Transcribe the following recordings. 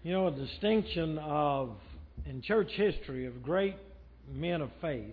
You know, a distinction in church history of great men of faith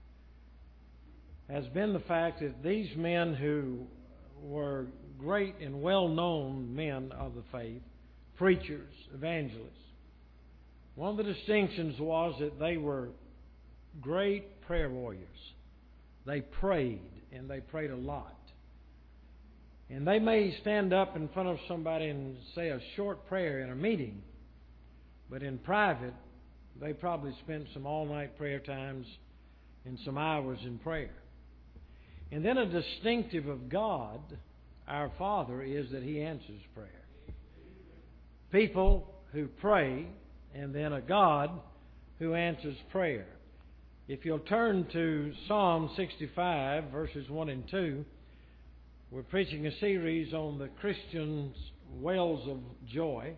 has been the fact that these men who were great and well-known men of the faith, preachers, evangelists, one of the distinctions was that they were great prayer warriors. They prayed, and they prayed a lot. And they may stand up in front of somebody and say a short prayer in a meeting, but in private, they probably spent some all-night prayer times and some hours in prayer. And then a distinctive of God, our Father, is that He answers prayer. People who pray, and then a God who answers prayer. If you'll turn to Psalm 65, verses 1 and 2, we're preaching a series on the Christian's wells of joy.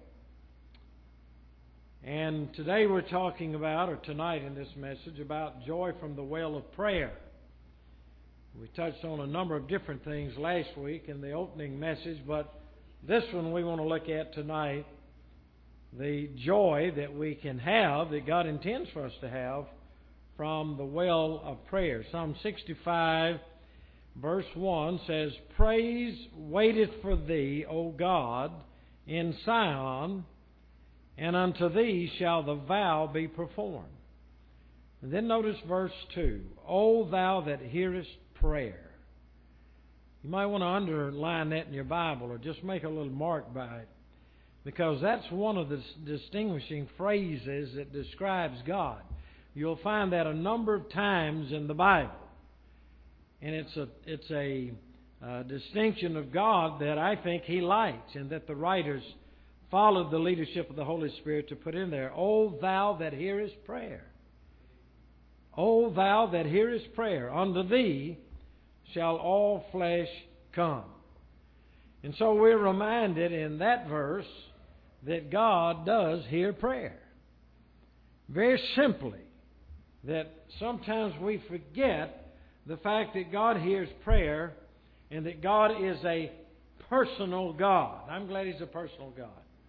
And today we're talking about, or tonight in this message, about joy from the well of prayer. We touched on a number of different things last week in the opening message, but this one we want to look at tonight, the joy that we can have, that God intends for us to have, from the well of prayer. Psalm 65, verse 1 says, "Praise waiteth for thee, O God, in Sion, and unto thee shall the vow be performed." And then notice verse 2, "O thou that hearest prayer." You might want to underline that in your Bible or just make a little mark by it, because that's one of the distinguishing phrases that describes God. You'll find that a number of times in the Bible. And it's a distinction of God that I think He likes, and that the writers followed the leadership of the Holy Spirit to put in there. O thou that hearest prayer. O thou that hearest prayer. Unto thee shall all flesh come. And so we're reminded in that verse that God does hear prayer. Very simply, that sometimes we forget the fact that God hears prayer and that God is a personal God. I'm glad He's a personal God.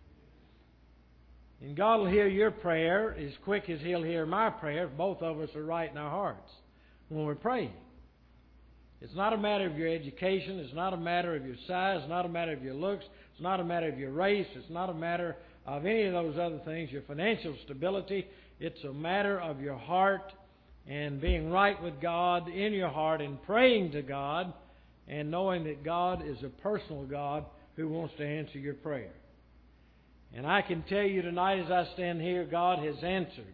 And God will hear your prayer as quick as He'll hear my prayer if both of us are right in our hearts when we're praying. It's not a matter of your education. It's not a matter of your size. It's not a matter of your looks. It's not a matter of your race. It's not a matter of any of those other things, your financial stability. It's a matter of your heart and being right with God in your heart and praying to God and knowing that God is a personal God who wants to answer your prayer. And I can tell you tonight as I stand here, God has answered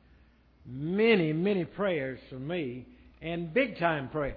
many, many prayers from me, and big-time prayers.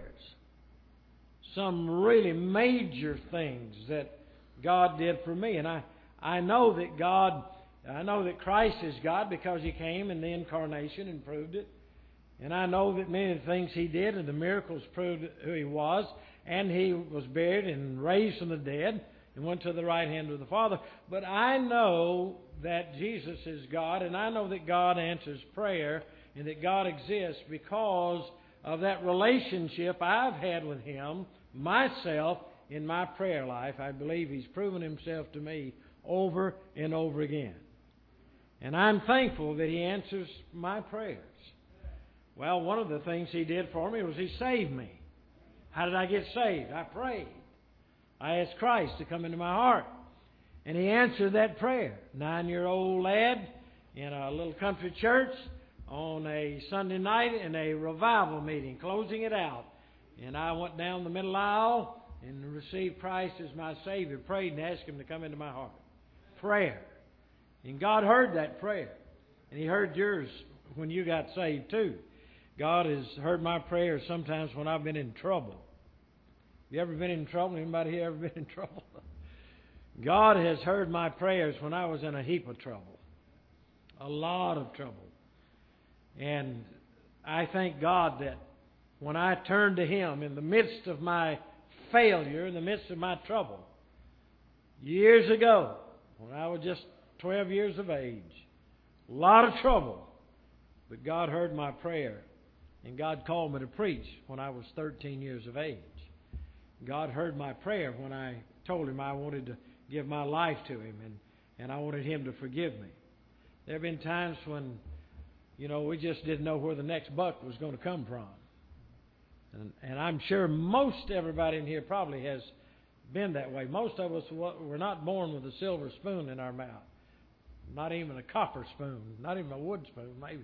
Some really major things that God did for me. And I know that Christ is God because He came in the incarnation and proved it. And I know that many of the things He did and the miracles proved who He was. And He was buried and raised from the dead and went to the right hand of the Father. But I know that Jesus is God, and I know that God answers prayer and that God exists because of that relationship I've had with Him, myself, in my prayer life. I believe He's proven Himself to me over and over again. And I'm thankful that He answers my prayers. Well, one of the things He did for me was He saved me. How did I get saved? I prayed. I asked Christ to come into my heart. And He answered that prayer. 9-year-old lad in a little country church on a Sunday night in a revival meeting, closing it out. And I went down the middle aisle and received Christ as my Savior, prayed and asked Him to come into my heart. Prayer. And God heard that prayer. And He heard yours when you got saved too. God has heard my prayers sometimes when I've been in trouble. Have you ever been in trouble? Anybody here ever been in trouble? God has heard my prayers when I was in a heap of trouble. A lot of trouble. And I thank God that when I turned to Him in the midst of my failure, in the midst of my trouble, years ago, when I was just 12 years of age, a lot of trouble, but God heard my prayer, and God called me to preach when I was 13 years of age. God heard my prayer when I told Him I wanted to give my life to Him, and I wanted Him to forgive me. There have been times when, we just didn't know where the next buck was going to come from. And I'm sure most everybody in here probably has been that way. Most of us were not born with a silver spoon in our mouth. Not even a copper spoon. Not even a wood spoon, maybe.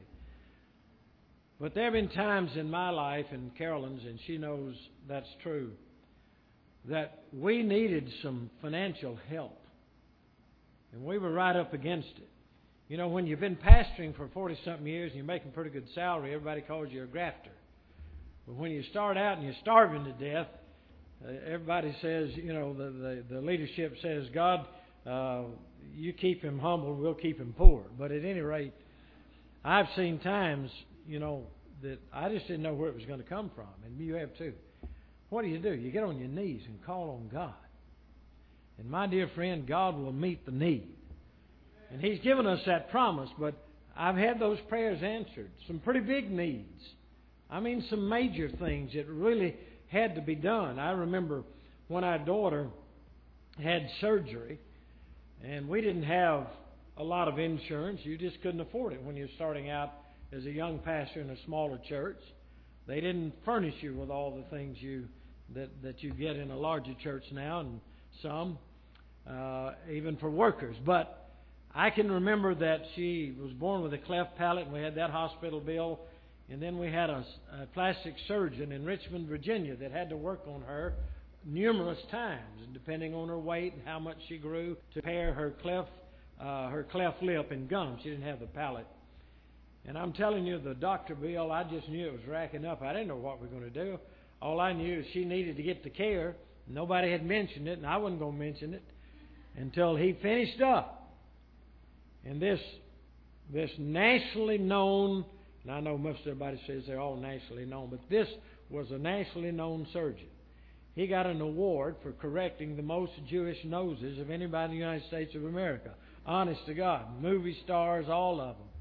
But there have been times in my life, and Carolyn's, and she knows that's true, that we needed some financial help. And we were right up against it. When you've been pastoring for 40-something years and you're making pretty good salary, everybody calls you a grafter. But when you start out and you're starving to death, everybody says, the leadership says, God, you keep him humble, we'll keep him poor. But at any rate, I've seen times, that I just didn't know where it was going to come from. And you have too. What do? You get on your knees and call on God. And my dear friend, God will meet the need. And He's given us that promise, but I've had those prayers answered. Some pretty big needs. I mean, some major things that really had to be done. I remember when our daughter had surgery, and we didn't have a lot of insurance. You just couldn't afford it when you're starting out as a young pastor in a smaller church. They didn't furnish you with all the things that you get in a larger church now, and some, even for workers. But I can remember that she was born with a cleft palate, and we had that hospital bill. And then we had a plastic surgeon in Richmond, Virginia, that had to work on her numerous times, depending on her weight and how much she grew, to repair her cleft lip and gum. She didn't have the palate. And I'm telling you, the doctor bill, I just knew it was racking up. I didn't know what we were going to do. All I knew is she needed to get the care. Nobody had mentioned it, and I wasn't going to mention it until he finished up. And this nationally known, and I know most everybody says they're all nationally known, but this was a nationally known surgeon. He got an award for correcting the most Jewish noses of anybody in the United States of America. Honest to God. Movie stars, all of them.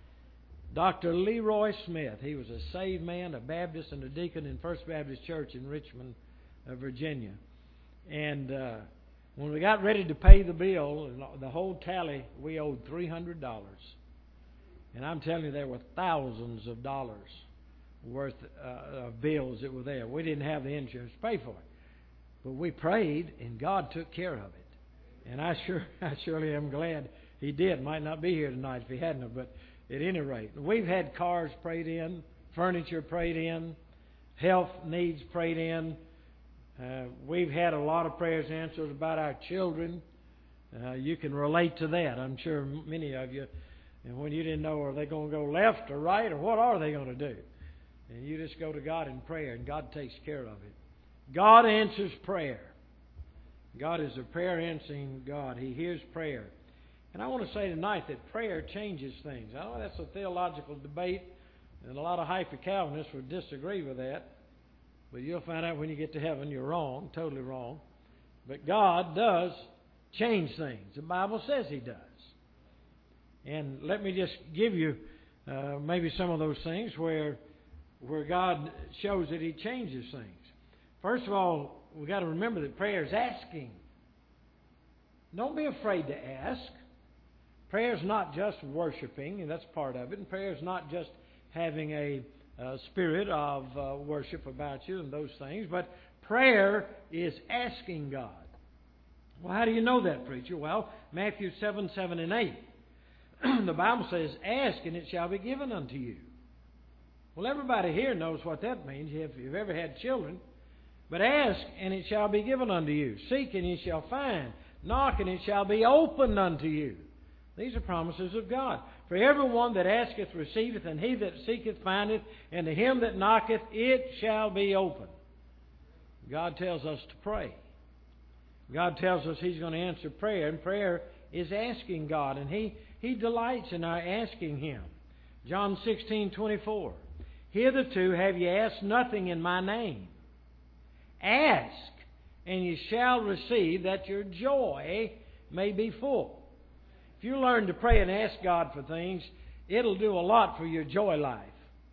Dr. Leroy Smith. He was a saved man, a Baptist, and a deacon in First Baptist Church in Richmond, Virginia. And when we got ready to pay the bill, the whole tally, we owed $300. And I'm telling you, there were thousands of dollars worth of bills that were there. We didn't have the insurance to pay for it. But we prayed, and God took care of it. And I surely am glad He did. Might not be here tonight if He hadn't, but at any rate, we've had cars prayed in, furniture prayed in, health needs prayed in. We've had a lot of prayers answered about our children. You can relate to that, I'm sure many of you. And when you didn't know, are they going to go left or right, or what are they going to do? And you just go to God in prayer, and God takes care of it. God answers prayer. God is a prayer-answering God. He hears prayer. And I want to say tonight that prayer changes things. I know that's a theological debate, and a lot of hyper-Calvinists would disagree with that. But you'll find out when you get to heaven you're wrong, totally wrong. But God does change things. The Bible says He does. And let me just give you maybe some of those things where God shows that He changes things. First of all, we've got to remember that prayer is asking. Don't be afraid to ask. Prayer is not just worshiping, and that's part of it. And prayer is not just having a spirit of worship about you and those things. But prayer is asking God. Well, how do you know that, preacher? Well, Matthew 7, 7 and 8. The Bible says, ask and it shall be given unto you. Well, everybody here knows what that means if you've ever had children. But ask and it shall be given unto you. Seek and ye shall find. Knock and it shall be opened unto you. These are promises of God. For everyone that asketh receiveth, and he that seeketh findeth, and to him that knocketh it shall be opened. God tells us to pray. God tells us He's going to answer prayer, and prayer is asking God, and He delights in our asking Him. John 16:24. Hitherto have ye asked nothing in my name. Ask, and ye shall receive, that your joy may be full. If you learn to pray and ask God for things, it'll do a lot for your joy life.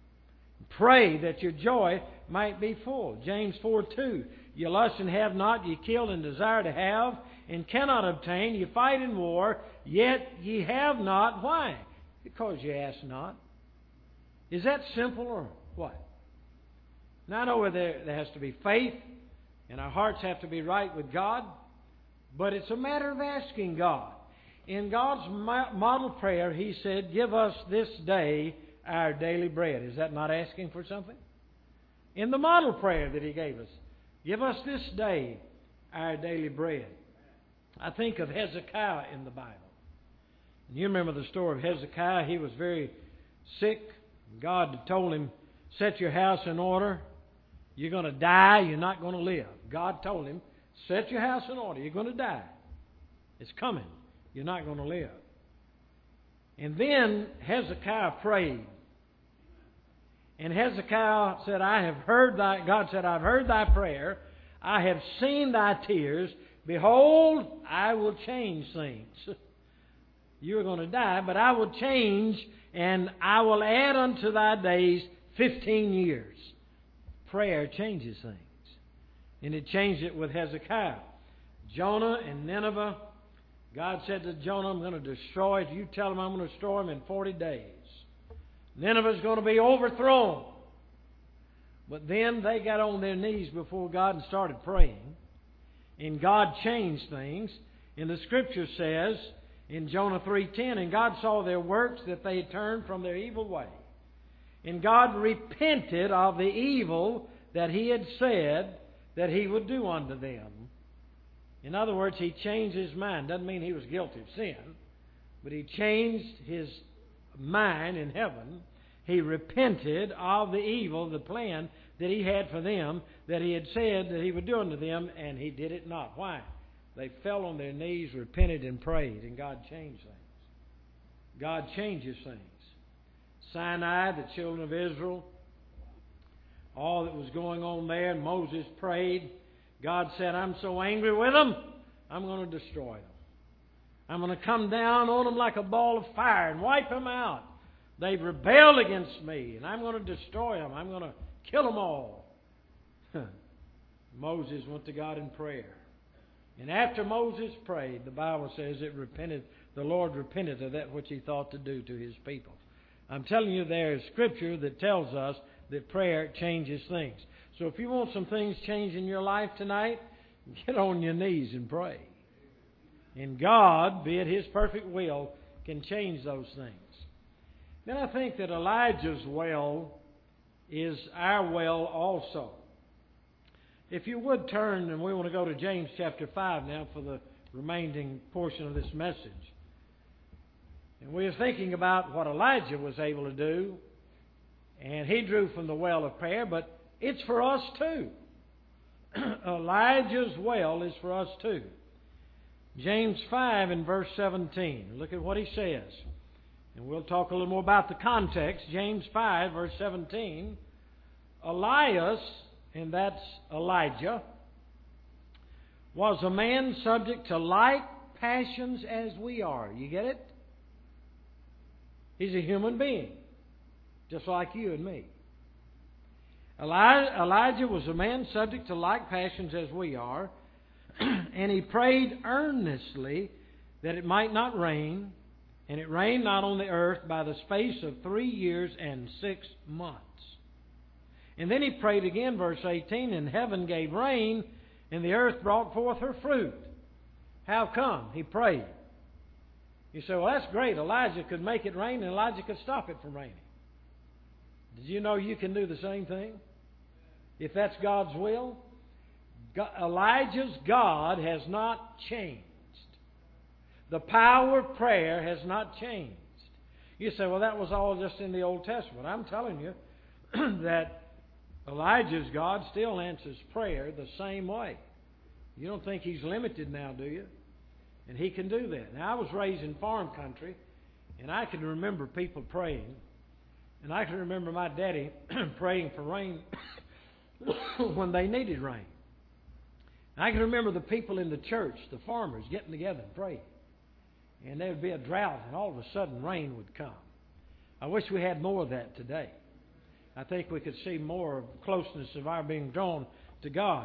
Pray that your joy might be full. James 4:2. You lust and have not, ye kill and desire to have, and cannot obtain. You fight in war, yet ye have not. Why? Because ye ask not. Is that simple or what? Now I know there has to be faith, and our hearts have to be right with God, but it's a matter of asking God. In God's model prayer, He said, give us this day our daily bread. Is that not asking for something? In the model prayer that He gave us, give us this day our daily bread. I think of Hezekiah in the Bible. And you remember the story of Hezekiah. He was very sick. God told him, set your house in order. You're going to die. You're not going to live. God told him, set your house in order. You're going to die. It's coming. You're not going to live. And then Hezekiah prayed. And Hezekiah said, God said, I've heard thy prayer. I have seen thy tears. Behold, I will change things. You're going to die, but I will change, and I will add unto thy days 15 years. Prayer changes things. And it changed it with Hezekiah. Jonah and Nineveh, God said to Jonah, I'm going to destroy it. You tell him I'm going to destroy him in 40 days. Nineveh's going to be overthrown. But then they got on their knees before God and started praying. And God changed things. And the Scripture says in Jonah 3:10, and God saw their works, that they had turned from their evil way. And God repented of the evil that He had said that He would do unto them. In other words, He changed His mind. Doesn't mean He was guilty of sin, but He changed His mind in heaven. He repented of the evil, the plan that He had for them, that He had said that He would do unto them, and He did it not. Why? They fell on their knees, repented, and prayed, and God changed things. God changes things. Sinai, the children of Israel, all that was going on there, and Moses prayed. God said, I'm so angry with them, I'm going to destroy them. I'm going to come down on them like a ball of fire and wipe them out. They've rebelled against me, and I'm going to destroy them. I'm going to kill them all. Moses went to God in prayer. And after Moses prayed, the Bible says the Lord repented of that which He thought to do to His people. I'm telling you, there is Scripture that tells us that prayer changes things. So if you want some things changed in your life tonight, get on your knees and pray. And God, be it His perfect will, can change those things. Then I think that Elijah's well is our well also. If you would turn, and we want to go to James chapter 5 now for the remaining portion of this message. And we are thinking about what Elijah was able to do, and he drew from the well of prayer, but it's for us too. Elijah's well is for us too. James 5 and verse 17. Look at what he says. And we'll talk a little more about the context. James 5 verse 17. Elias, and that's Elijah, was a man subject to like passions as we are. You get it? He's a human being, just like you and me. Elijah was a man subject to like passions as we are, and he prayed earnestly that it might not rain, and it rained not on the earth by the space of 3 years and 6 months. And then he prayed again, verse 18, and heaven gave rain, and the earth brought forth her fruit. How come? He prayed. You say, well, that's great. Elijah could make it rain, and Elijah could stop it from raining. Did you know you can do the same thing? If that's God's will? Elijah's God has not changed. The power of prayer has not changed. You say, well, that was all just in the Old Testament. I'm telling you that Elijah's God still answers prayer the same way. You don't think He's limited now, do you? And He can do that. Now, I was raised in farm country, and I can remember people praying. And I can remember my daddy praying for rain when they needed rain. And I can remember the people in the church, the farmers, getting together and praying. And there would be a drought, and all of a sudden rain would come. I wish we had more of that today. I think we could see more of closeness of our being drawn to God.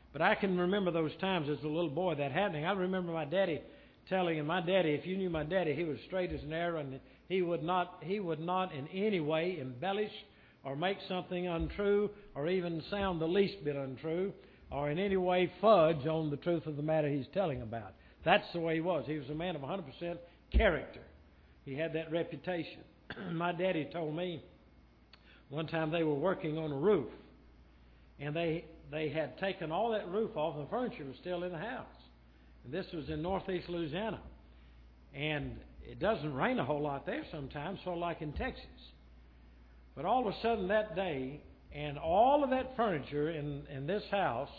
But I can remember those times as a little boy that happening. I remember my daddy telling, and my daddy, if you knew my daddy, he was straight as an arrow, and he would not in any way embellish or make something untrue or even sound the least bit untrue or in any way fudge on the truth of the matter he's telling about. That's the way he was. He was a man of 100% character. He had that reputation. My daddy told me one time they were working on a roof, and they had taken all that roof off, and the furniture was still in the house. And this was in northeast Louisiana. And it doesn't rain a whole lot there sometimes, sort of like in Texas. But all of a sudden that day, and all of that furniture in this house,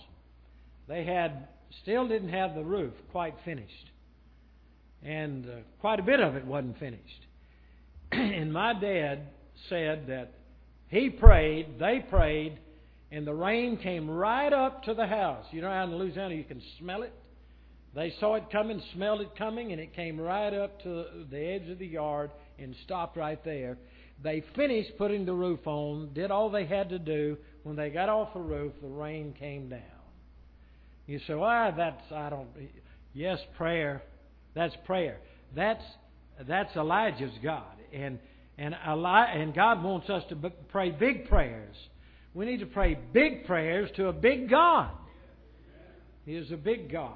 still didn't have the roof quite finished. And quite a bit of it wasn't finished. And my dad said that he prayed, they prayed, and the rain came right up to the house. You know how in Louisiana you can smell it? They saw it coming, smelled it coming, and it came right up to the edge of the yard and stopped right there. They finished putting the roof on, did all they had to do. When they got off the roof, the rain came down. You say, yes, prayer. That's prayer. That's Elijah's God. And God wants us to pray big prayers. We need to pray big prayers to a big God. He is a big God.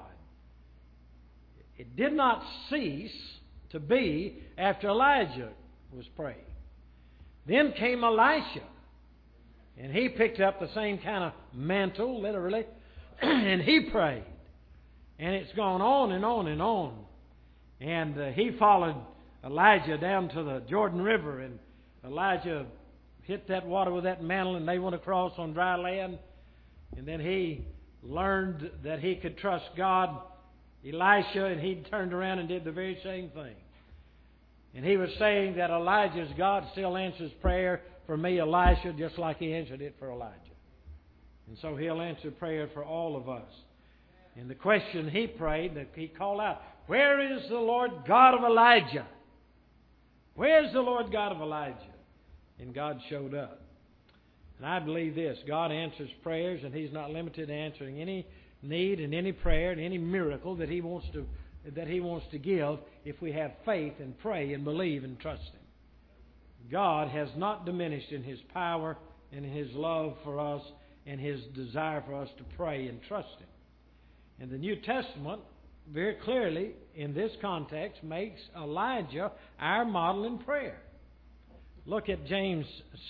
It did not cease to be after Elijah was praying. Then came Elisha, and he picked up the same kind of mantle, literally, and he prayed. And it's gone on and on and on. And he followed Elijah down to the Jordan River, and Elijah hit that water with that mantle, and they went across on dry land. And then he learned that he could trust God, Elisha, and he turned around and did the very same thing. And he was saying that Elijah's God still answers prayer for me, Elisha, just like he answered it for Elijah. And so he'll answer prayer for all of us. And the question he prayed, that he called out, "Where is the Lord God of Elijah? Where's the Lord God of Elijah?" And God showed up. And I believe this: God answers prayers, and He's not limited to answering any need and any prayer and any miracle that He wants to give if we have faith and pray and believe and trust Him. God has not diminished in His power and His love for us and His desire for us to pray and trust Him. And the New Testament very clearly, in this context, makes Elijah our model in prayer. Look at James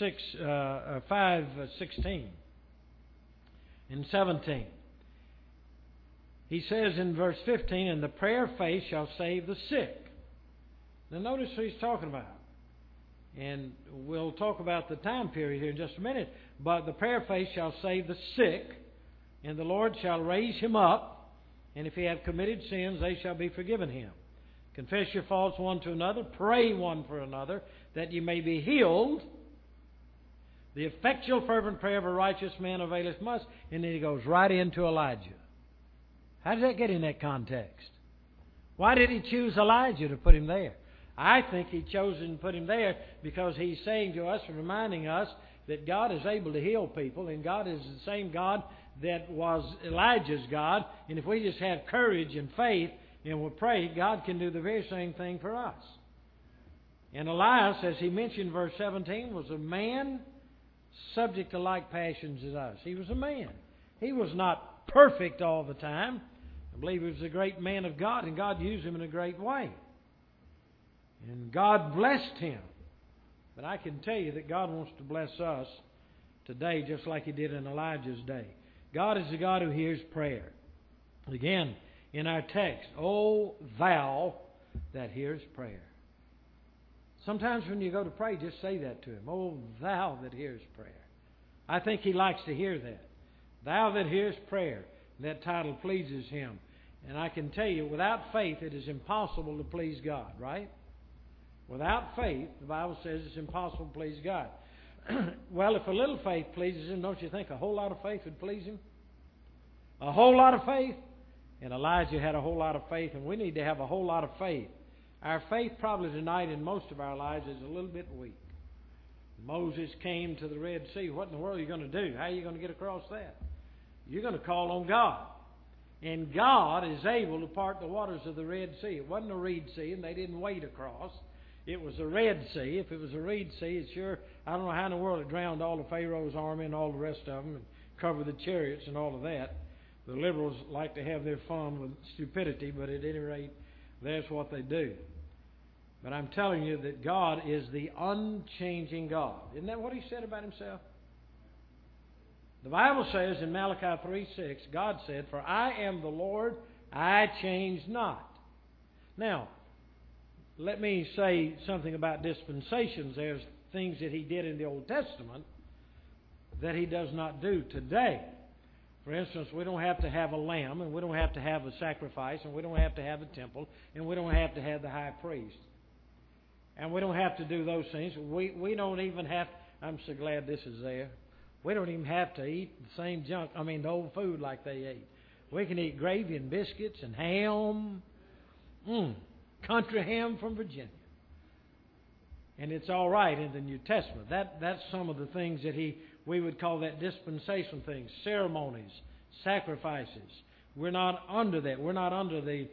5:16 and 17. He says in verse 15, "And the prayer of faith shall save the sick." Now notice who he's talking about. And we'll talk about the time period here in just a minute. But the prayer of faith shall save the sick, and the Lord shall raise him up. And if he have committed sins, they shall be forgiven him. Confess your faults one to another. Pray one for another, that you may be healed. The effectual fervent prayer of a righteous man availeth much. And then he goes right into Elijah. How did that get in that context? Why did he choose Elijah to put him there? I think he chose and put him there because he's saying to us and reminding us that God is able to heal people, and God is the same God that was Elijah's God. And if we just have courage and faith and will pray, God can do the very same thing for us. And Elias, as he mentioned in verse 17, was a man subject to like passions as us. He was a man. He was not perfect all the time. I believe he was a great man of God, and God used him in a great way. And God blessed him. But I can tell you that God wants to bless us today just like He did in Elijah's day. God is the God who hears prayer. Again, in our text, "O thou that hearest prayer." Sometimes when you go to pray, just say that to Him. "O thou that hearest prayer." I think He likes to hear that. "Thou that hearest prayer." That title pleases Him. And I can tell you, without faith, it is impossible to please God, right? Without faith, the Bible says it's impossible to please God. Well, if a little faith pleases Him, don't you think a whole lot of faith would please Him? A whole lot of faith? And Elijah had a whole lot of faith, and we need to have a whole lot of faith. Our faith probably tonight in most of our lives is a little bit weak. Moses came to the Red Sea. What in the world are you going to do? How are you going to get across that? you're going to call on God. And God is able to part the waters of the Red Sea. It wasn't a Reed Sea, and they didn't wade across. It was a Red Sea. If it was a Reed Sea, it sure, I don't know how in the world it drowned all of Pharaoh's army and all the rest of them and covered the chariots and all of that. The liberals like to have their fun with stupidity, but at any rate, that's what they do. But I'm telling you that God is the unchanging God. Isn't that what He said about Himself? The Bible says in Malachi 3:6, God said, "For I am the Lord, I change not." Now, let me say something about dispensations. There's things that He did in the Old Testament that He does not do today. For instance, we don't have to have a lamb, and we don't have to have a sacrifice, and we don't have to have a temple, and we don't have to have the high priest. And we don't have to do those things. We don't even have... I'm so glad this is there. We don't even have to eat the same junk, the old food like they ate. We can eat gravy and biscuits and ham. Country ham from Virginia. And it's all right in the New Testament. That's some of the things that we would call that dispensation things. Ceremonies, sacrifices. We're not under that. We're not under the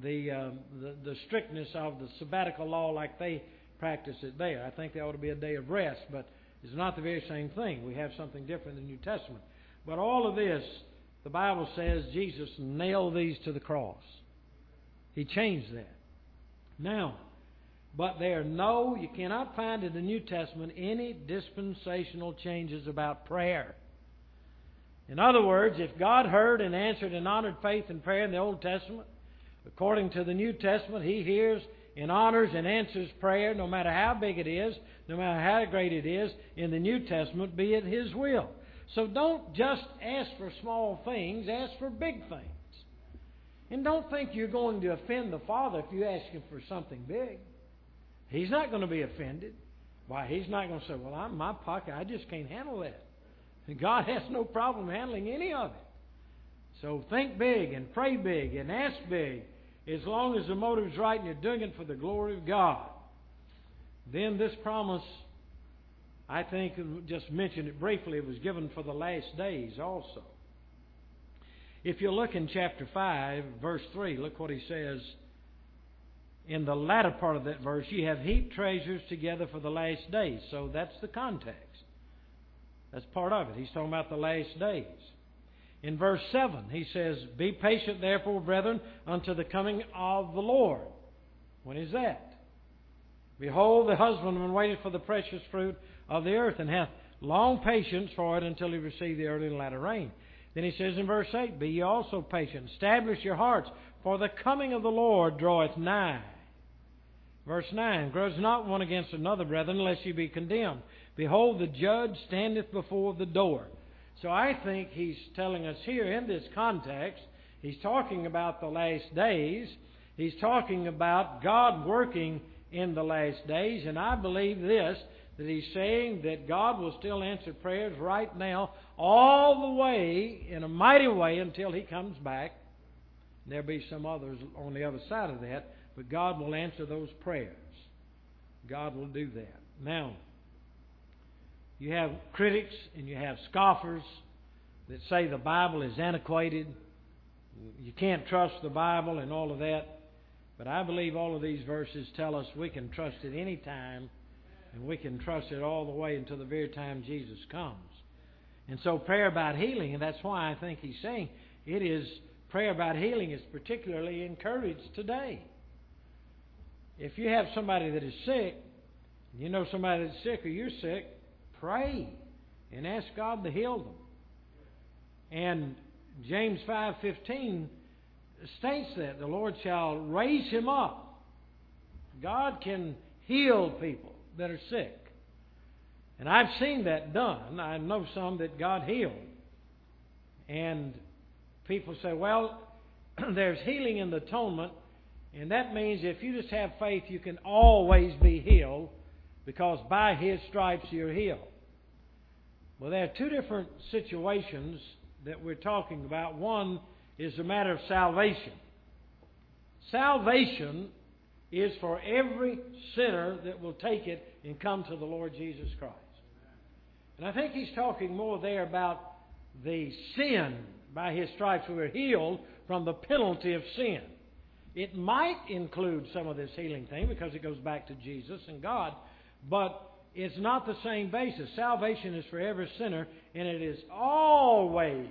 strictness of the sabbatical law like they practice it there. I think there ought to be a day of rest, but it's not the very same thing. We have something different in the New Testament. But all of this, the Bible says Jesus nailed these to the cross. He changed that. Now, but you cannot find in the New Testament any dispensational changes about prayer. In other words, if God heard and answered and honored faith and prayer in the Old Testament, according to the New Testament, He hears and honors and answers prayer, no matter how big it is, no matter how great it is, in the New Testament, be it His will. So don't just ask for small things, ask for big things. And don't think you're going to offend the Father if you ask Him for something big. He's not going to be offended. Why, He's not going to say, well, I'm in my pocket, I just can't handle that. And God has no problem handling any of it. So think big and pray big and ask big, as long as the motive's right and you're doing it for the glory of God. Then this promise, I think, just mentioned it briefly, it was given for the last days also. If you look in chapter 5, verse 3, look what He says. In the latter part of that verse, "Ye have heaped treasures together for the last days." So that's the context. That's part of it. He's talking about the last days. In verse 7, he says, "Be patient therefore, brethren, unto the coming of the Lord." When is that? "Behold, the husbandman waiteth for the precious fruit of the earth, and hath long patience for it until he receive the early and latter rain." Then he says in verse 8, "Be ye also patient, establish your hearts, for the coming of the Lord draweth nigh." Verse 9, "Grudge not one against another, brethren, lest ye be condemned. Behold, the judge standeth before the door." So I think he's telling us here in this context, he's talking about the last days. He's talking about God working in the last days. And I believe this, that he's saying that God will still answer prayers right now, all the way, in a mighty way, until He comes back. There'll be some others on the other side of that, but God will answer those prayers. God will do that. Now, you have critics and you have scoffers that say the Bible is antiquated. You can't trust the Bible and all of that. But I believe all of these verses tell us we can trust it any time, and we can trust it all the way until the very time Jesus comes. And so prayer about healing, and that's why I think he's saying prayer about healing is particularly encouraged today. If you have somebody that is sick, you know somebody that's sick or you're sick, pray and ask God to heal them. And James 5:15 states that the Lord shall raise him up. God can heal people that are sick. And I've seen that done. I know some that God healed. And people say, well, there's healing in the atonement, and that means if you just have faith, you can always be healed, because by His stripes you're healed. Well, there are two different situations that we're talking about. One is the matter of salvation. Salvation is for every sinner that will take it and come to the Lord Jesus Christ. And I think he's talking more there about the sin By His stripes we were healed from the penalty of sin. It might include some of this healing thing because it goes back to Jesus and God, but it's not the same basis. Salvation is for every sinner, and it is always,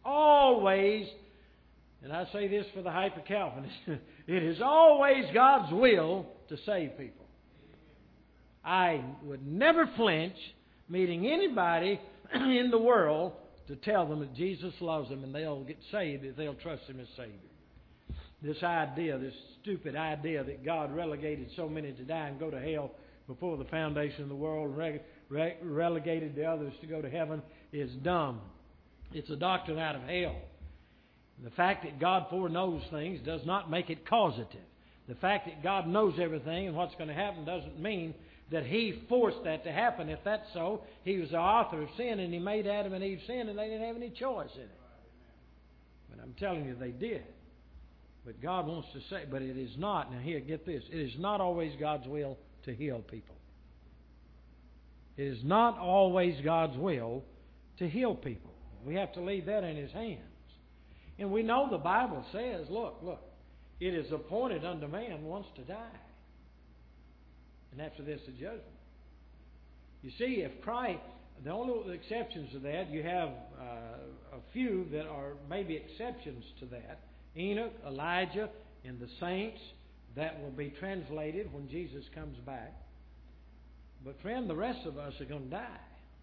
and I say this for the hyper-Calvinists, it is always God's will to save people. I would never flinch meeting anybody in the world to tell them that Jesus loves them and they'll get saved if they'll trust Him as Savior. This idea, this stupid idea that God relegated so many to die and go to hell before the foundation of the world, relegated the others to go to heaven, is dumb. It's a doctrine out of hell. The fact that God foreknows things does not make it causative. The fact that God knows everything and what's going to happen doesn't mean that He forced that to happen. If that's so, He was the author of sin and He made Adam and Eve sin and they didn't have any choice in it. But I'm telling you, they did. But God wants to say, but it is not, now here, get this, it is not always God's will to heal people. It is not always God's will to heal people. We have to leave that in His hands. And we know the Bible says, look, it is appointed unto man once to die. And after this, the judgment. You see, if Christ, the only exceptions to that, you have a few that are maybe exceptions to that. Enoch, Elijah, and the saints, that will be translated when Jesus comes back. But friend, the rest of us are going to die.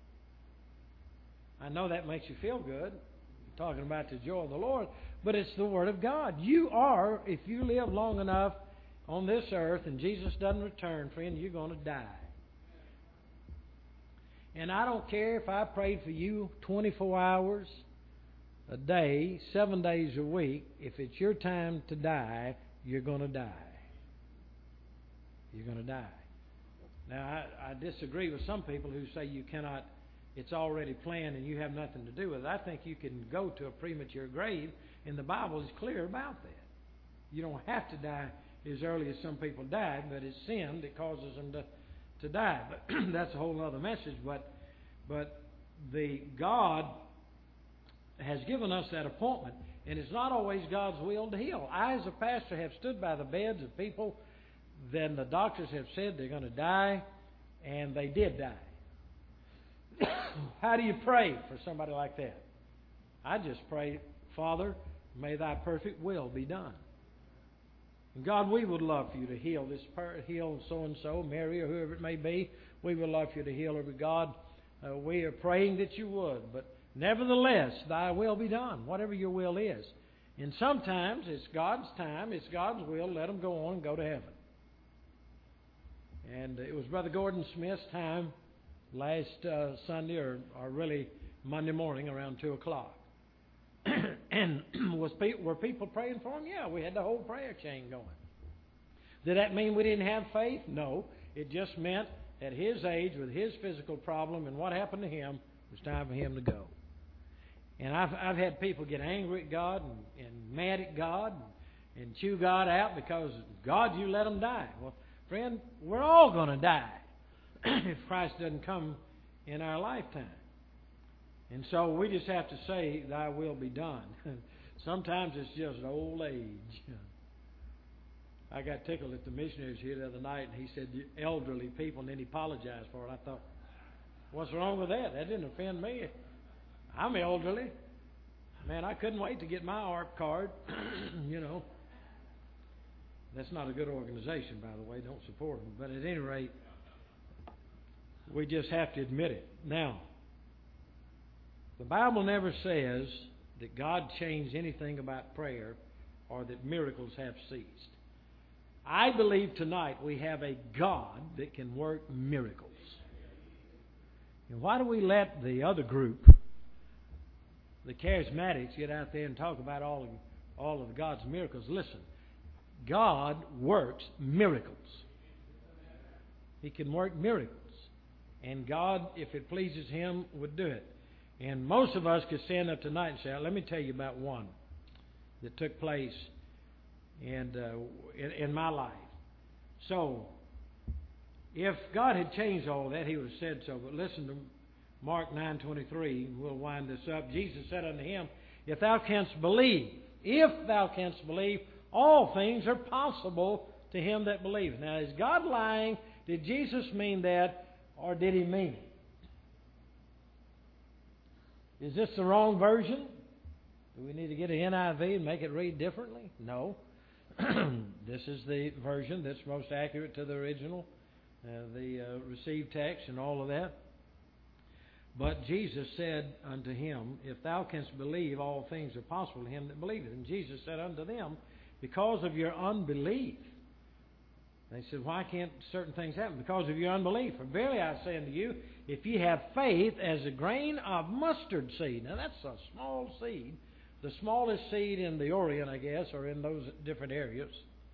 I know that makes you feel good, talking about the joy of the Lord, but it's the Word of God. You are, if you live long enough on this earth and Jesus doesn't return, friend, you're going to die. And I don't care if I prayed for you 24 hours a day, 7 days a week. If it's your time to die, you're going to die. You're going to die. Now, I disagree with some people who say you cannot, it's already planned and you have nothing to do with it. I think you can go to a premature grave, and the Bible is clear about that. You don't have to die as early as some people died, but it's sin that causes them to die. But that's a whole other message. But the God has given us that appointment, and it's not always God's will to heal. I, as a pastor, have stood by the beds of people. Then the doctors have said they're going to die, and they did die. How do you pray for somebody like that? I just pray, Father, may Thy perfect will be done. And God, we would love for You to heal heal so-and-so, Mary or whoever it may be. We would love for You to heal her. But God, we are praying that You would. But nevertheless, Thy will be done, whatever Your will is. And sometimes it's God's time, it's God's will, let them go on and go to heaven. And it was Brother Gordon Smith's time last Sunday, or really Monday morning around 2 o'clock. And were people praying for him? Yeah, we had the whole prayer chain going. Did that mean we didn't have faith? No. It just meant at his age, with his physical problem and what happened to him, it was time for him to go. And I've had people get angry at God and mad at God and chew God out because, God, You let them die. Well, friend, we're all going to die if Christ doesn't come in our lifetime. And so we just have to say, Thy will be done. Sometimes it's just old age. I got tickled at the missionaries here the other night, and he said, elderly people, and then he apologized for it. I thought, what's wrong with that? That didn't offend me. I'm elderly. Man, I couldn't wait to get my ARP card. That's not a good organization, by the way. Don't support them. But at any rate, we just have to admit it. Now, the Bible never says that God changed anything about prayer or that miracles have ceased. I believe tonight we have a God that can work miracles. And why do we let the other group, the charismatics, get out there and talk about all of God's miracles? Listen, God works miracles. He can work miracles. And God, if it pleases Him, would do it. And most of us could stand up tonight and say, let me tell you about one that took place in my life. So, if God had changed all that, He would have said so. But listen to Mark 9:23, and we'll wind this up. Jesus said unto him, if thou canst believe. If thou canst believe, all things are possible to him that believeth. Now, is God lying? Did Jesus mean that, or did he mean it? Is this the wrong version? Do we need to get an NIV and make it read differently? No. This is the version that's most accurate to the original, the received text and all of that. But Jesus said unto him, if thou canst believe, all things are possible to him that believeth. And Jesus said unto them, because of your unbelief. They said, why can't certain things happen? Because of your unbelief. For verily I say unto you, if ye have faith as a grain of mustard seed. Now that's a small seed. The smallest seed in the Orient, I guess, or in those different areas.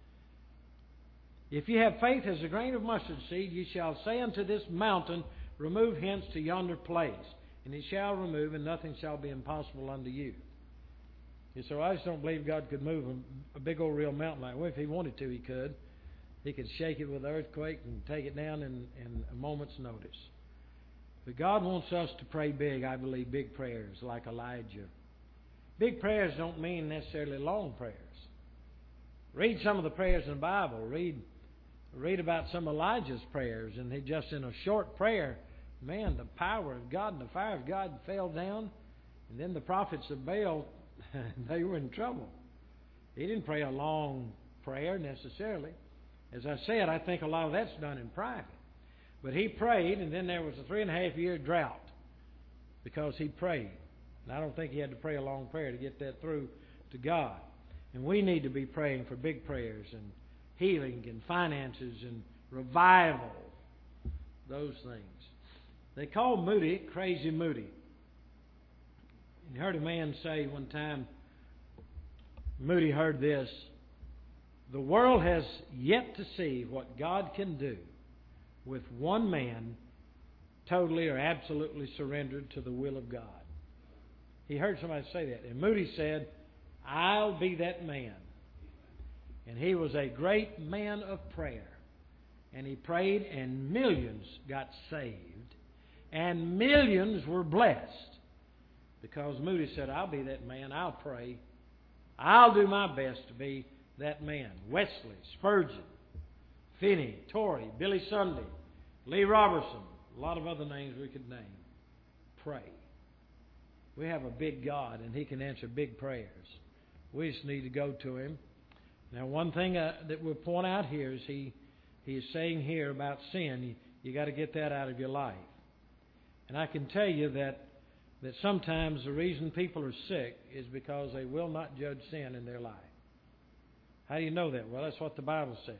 If ye have faith as a grain of mustard seed, ye shall say unto this mountain, remove hence to yonder place. And it shall remove, and nothing shall be impossible unto you. So I just don't believe God could move a big old real mountain like that. Well, if he wanted to, he could. He could shake it with an earthquake and take it down in a moment's notice. But God wants us to pray big, I believe, big prayers like Elijah. Big prayers don't mean necessarily long prayers. Read some of the prayers in the Bible. Read about some of Elijah's prayers, and he just in a short prayer, man, the power of God and the fire of God fell down, and then the prophets of Baal, they were in trouble. He didn't pray a long prayer necessarily. As I said, I think a lot of that's done in private. But he prayed, and then there was a 3.5-year drought because he prayed. And I don't think he had to pray a long prayer to get that through to God. And we need to be praying for big prayers and healing and finances and revival, those things. They called Moody Crazy Moody. And heard a man say one time, Moody heard this, the world has yet to see what God can do with one man totally or absolutely surrendered to the will of God. He heard somebody say that. And Moody said, I'll be that man. And he was a great man of prayer. And he prayed, and millions got saved. And millions were blessed. Because Moody said, I'll be that man. I'll pray. I'll do my best to be that man. Wesley, Spurgeon, Finney, Torrey, Billy Sunday, Lee Robertson, a lot of other names we could name. Pray. We have a big God, and he can answer big prayers. We just need to go to him. Now, one thing that we'll point out here is he is saying here about sin. You got to get that out of your life. And I can tell you that sometimes the reason people are sick is because they will not judge sin in their life. How do you know that? Well, that's what the Bible says.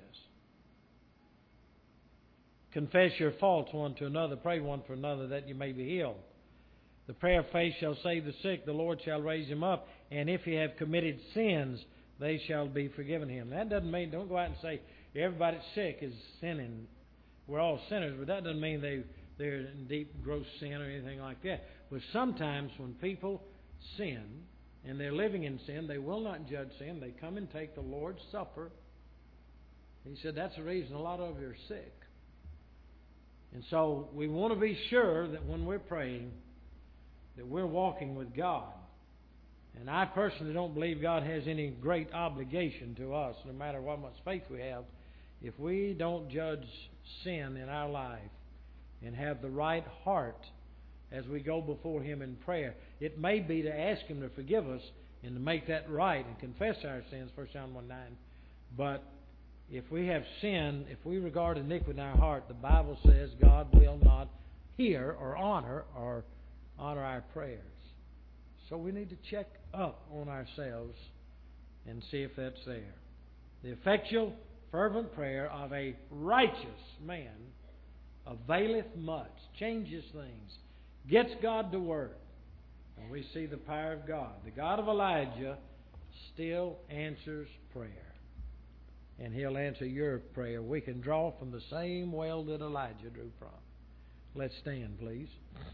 Confess your faults one to another, pray one for another that you may be healed. The prayer of faith shall save the sick, the Lord shall raise him up, and if he have committed sins, they shall be forgiven him. That doesn't mean, don't go out and say everybody that's sick is sinning. We're all sinners, but that doesn't mean they're in deep, gross sin or anything like that. But sometimes when people sin, and they're living in sin, they will not judge sin. They come and take the Lord's Supper. He said that's the reason a lot of you are sick. And so we want to be sure that when we're praying, that we're walking with God. And I personally don't believe God has any great obligation to us, no matter what much faith we have, if we don't judge sin in our life and have the right heart as we go before him in prayer. It may be to ask him to forgive us and to make that right and confess our sins, 1 John 1:9. But if we have sin, if we regard iniquity in our heart, the Bible says God will not hear or honor our prayers. So we need to check up on ourselves and see if that's there. The effectual, fervent prayer of a righteous man availeth much, changes things, gets God to work. And we see the power of God. The God of Elijah still answers prayer. And he'll answer your prayer. We can draw from the same well that Elijah drew from. Let's stand, please.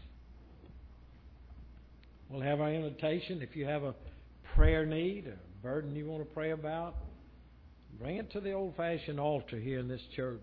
We'll have our invitation. If you have a prayer need or a burden you want to pray about, bring it to the old-fashioned altar here in this church.